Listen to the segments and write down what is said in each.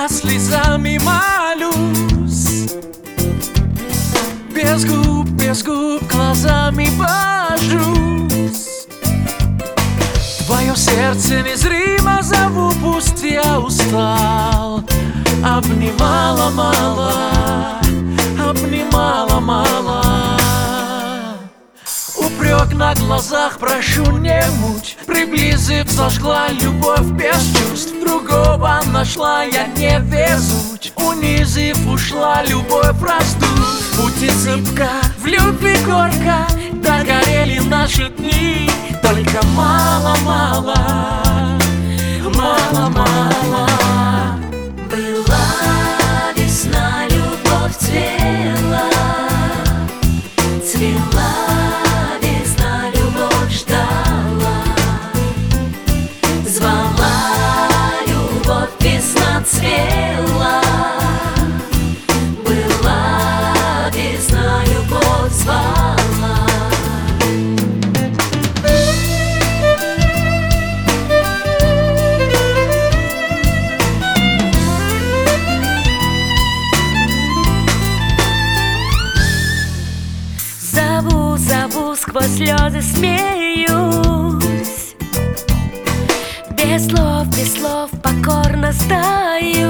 я слезами молюсь. Без губ глазами божусь. Твое сердце незримо зову, пусть я устал. Обнимала мало, обнимала мало. Упрек на глазах, прошу не мучь. Приблизив, зажгла любовь без чувств. Другого нашла, я не везуч. Унизив, ушла любовь раздув. В пути цепка, в любви горько, догорели наши дни. Только мало-мало, мало-мало. Была весна, любовь цвела, цвела весна, любовь ждала. Звала любовь, весна цвела. Была весна, любовь звала. Зову, сквозь слезы смеюсь. Без слов покорно сдаюсь.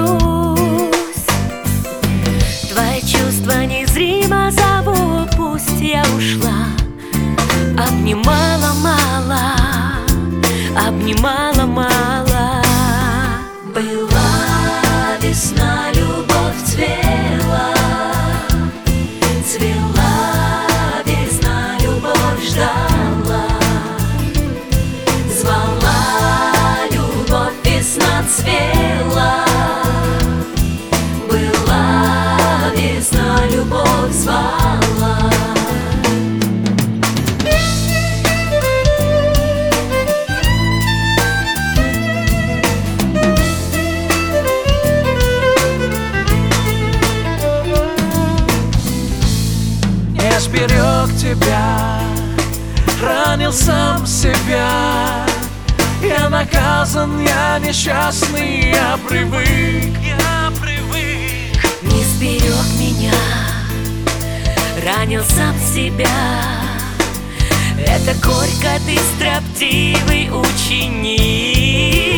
Твои чувства незримо зову, пусть я ушла. Обнимала мало, обнимала мало. Была весна, любовь цвела, цвела. Ждала, звала любовь, весна цвела. Была весна, любовь звала. Я сберег тебя, ранил сам себя. Я наказан, я несчастный, я привык. Не сберег меня, ранил сам себя. Это горько, ты строптивый ученик.